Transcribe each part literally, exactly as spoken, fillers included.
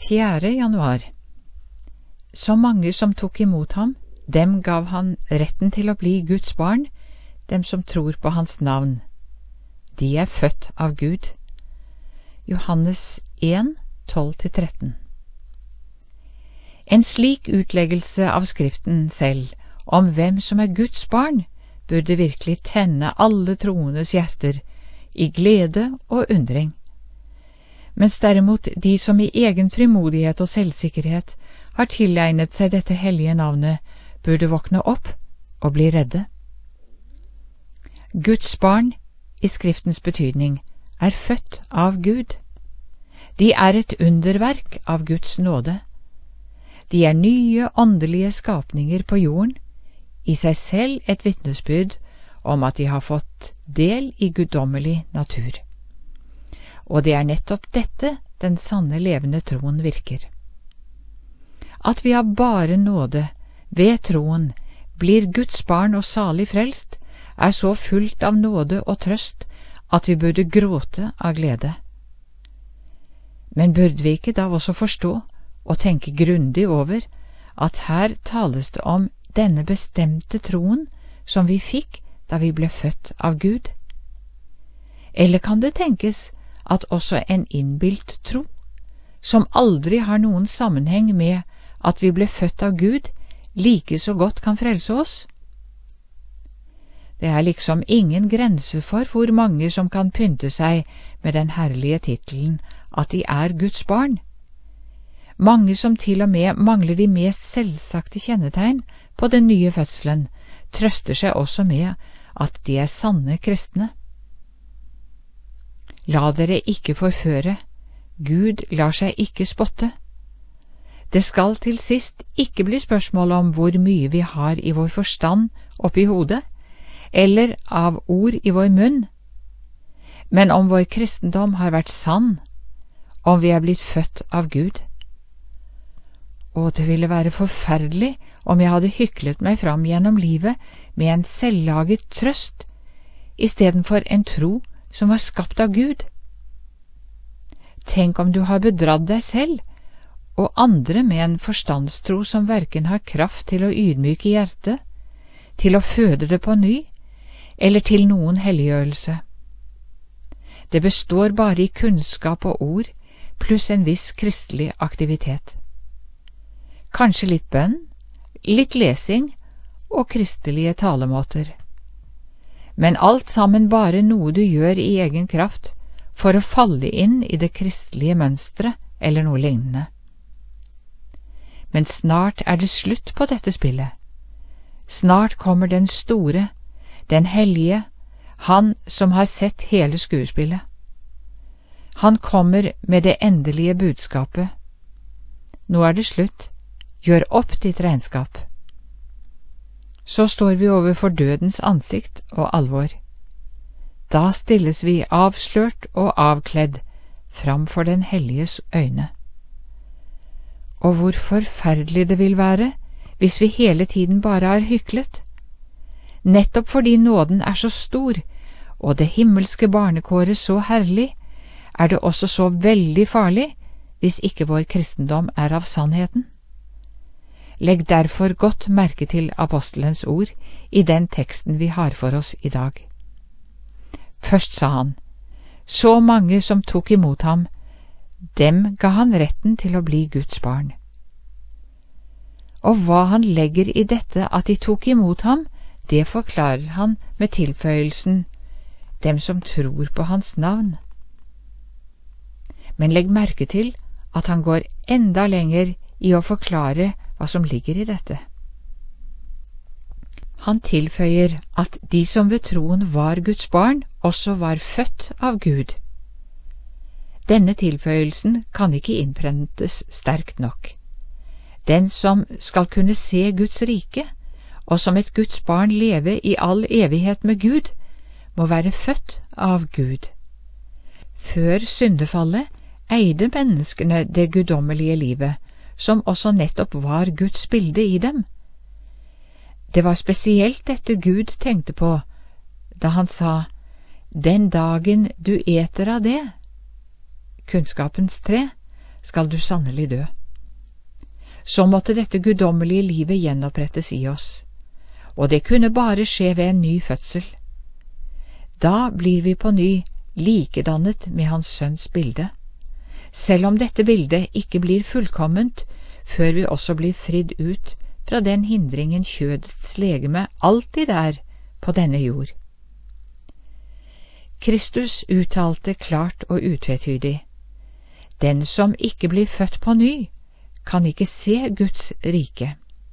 fjerde januar. Så mange som tok imot ham, dem gav han retten til å bli Guds barn, dem som tror på hans navn. De er født av Gud. Johannes en, tolv til tretten. En slik utleggelse av Skriften selv om hvem som er Guds barn, burde virkelig tenne alle troendes hjerter i glede og undring. Mens derimot de som i egen frimodighet og selvsikkerhet har tilegnet seg dette hellige navnet, burde våkne opp og bli redde. Guds barn, i Skriftens betydning, er født av Gud. De er et underverk av Guds nåde. De er nye åndelige skapninger på jorden, i seg selv et vitnesbyrd om at de har fått del i guddommelig natur. Og det er nettopp dette den sanne levende troen virker. At vi av bare nåde, ved troen, blir Guds barn og salig frelst, er så fullt av nåde og trøst at vi burde gråte av glede. Men burde vi ikke da også forstå og tenke grundig over at her tales det om denne bestemte troen som vi fikk da vi ble født av Gud? Eller kan det tenkes at også en innbilt tro, som aldri har noen sammenheng med at vi ble født av Gud, like så godt kan frelse oss? Det er liksom ingen grense for hvor mange som kan pynte seg med den herlige titelen at de er Guds barn. Mange som til og med mangler de mest selvsagte kjennetegn på den nye fødselen, trøster seg også med at de er sanne kristne. La dere ikke forføre, Gud lar seg ikke spotte. Det skal til sist ikke bli spørsmål om hvor mye vi har i vår forstand oppi hodet, eller av ord i vår munn, men om vår kristendom har vært sann, om vi er blitt født av Gud. Og det ville være forferdelig om jeg hadde hyklet meg fram gjennom livet med en selvlaget trøst, istedenfor en tro som var skapt av Gud. Tenk om du har bedratt deg selv og andre med en forstandstro som hverken har kraft til å ydmyke hjertet, til å føde det på ny, eller til noen helliggjørelse. Det består bare i kunnskap og ord, pluss en viss kristelig aktivitet. Kanskje litt bønn, litt lesing og kristelige talemåter. Men alt sammen bare noe du gjør i egen kraft for å falle inn i det kristelige mønstret eller noe lignende. Men snart er det slutt på dette spillet. Snart kommer den store, den hellige, han som har sett hele skuespillet. Han kommer med det endelige budskapet. Nå er det slutt, gjør opp ditt regnskap. Så står vi overfor dødens ansikt og alvor. Da stilles vi avslørt og avkledd framfor den helliges øyne. Og hvor forferdelig det vil være hvis vi hele tiden bare har hyklet. Nettopp fordi nåden er så stor, og det himmelske barnekåret så herlig, er det også så veldig farlig hvis ikke vår kristendom er av sannheten. Legg derfor godt merke til apostelens ord i den teksten vi har for oss i dag. Først sa han, så mange som tok imot ham, dem ga han retten til å bli Guds barn. Og hva han legger i dette at de tok imot ham, det forklarer han med tilføyelsen, dem som tror på hans navn. Men legg merke til at han går enda lenger i å forklare hva som ligger i dette. Han tilføyer at de som ved troen var Guds barn, også var født av Gud. Denne tilføyelsen kan ikke innprentes sterkt nok. Den som skal kunne se Guds rike, og som et Guds barn leve i all evighet med Gud, må være født av Gud. Før syndefallet eide menneskene det guddommelige livet, som også nettopp var Guds bilde i dem. Det var spesielt dette Gud tenkte på da han sa, «Den dagen du eter av det, kunnskapens tre, skal du sannelig dø. Så måtte dette guddommelige livet gjenopprettes i oss, og det kunne bare skje ved en ny fødsel. Da blir vi på ny likedannet med Hans Sønns bilde, selv om dette bildet ikke blir fullkomment før vi også blir fridd ut fra den hindringen kjødets legeme alltid er på denne jord. Kristus uttalte klart og utvetydig: Den som ikke blir født på ny, kan ikke se Guds rike.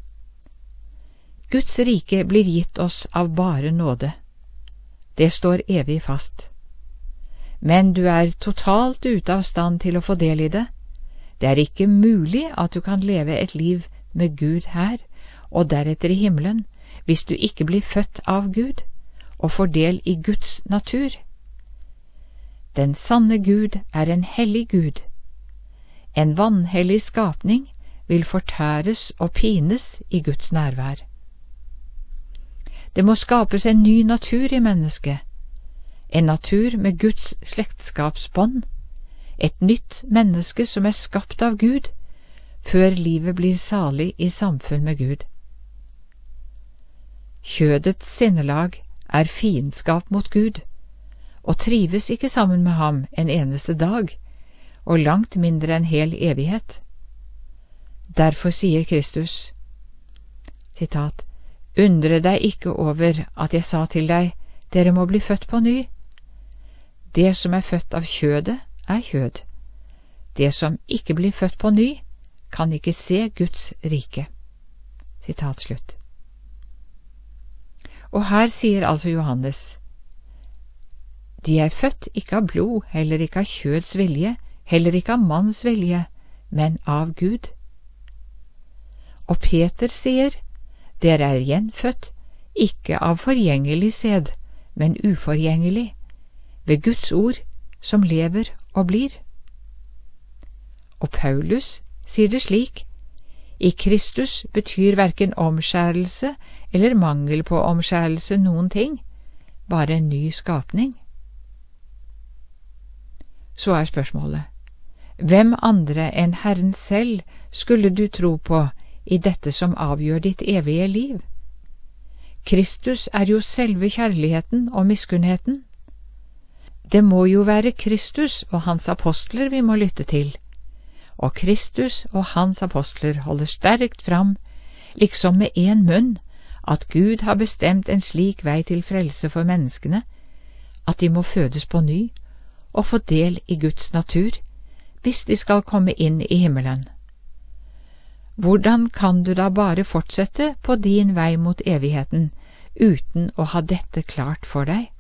Guds rike blir gitt oss av bare nåde. Det står evig fast. Men du er totalt ute av stand til å få del i det. Det er ikke mulig at du kan leve et liv med Gud her og deretter i himmelen hvis du ikke blir født av Gud og får del i Guds natur. Den sanne Gud er en hellig Gud. En vanhellig skapning vil fortæres og pines i Guds nærvær. Det må skapes en ny natur i mennesket, en natur med Guds slektskapsbånd, et nytt menneske som er skapt av Gud, før livet blir salig i samfunn med Gud. Kjødets sinnelag er fiendskap mot Gud, og trives ikke sammen med ham en eneste dag, og langt mindre en hel evighet. Derfor sier Kristus, sitat, «Undre deg ikke over at jeg sa til deg, dere må bli født på ny. Det som er født av kjødet, er kjød. Det som ikke blir født på ny, kan ikke se Guds rike.» Sitat slutt. Og her sier altså Johannes, «De er født ikke av blod, heller ikke av kjøds vilje, heller ikke av manns vilje, men av Gud.» Og Peter sier, «Dere er gjenfødt, ikke av forgjengelig sæd, men uforgjengelig, ved Guds ord, som lever og blir.» Og Paulus sier det slik, «I Kristus betyr hverken omskjærelse eller mangel på omskjærelse noen ting, bare en ny skapning.» Så er spørsmålet, hvem andre enn Herren selv skulle du tro på i dette som avgjør ditt evige liv? Kristus er jo selve kjærligheten og miskunnheten. Det må jo være Kristus og hans apostler vi må lytte til, og Kristus og hans apostler holder sterkt fram, liksom med en munn, at Gud har bestemt en slik vei til frelse for menneskene, at de må fødes på ny og få del i Guds natur, hvis de skal komme inn i himmelen. Hvordan kan du da bare fortsette på din vei mot evigheten uten å ha dette klart for deg?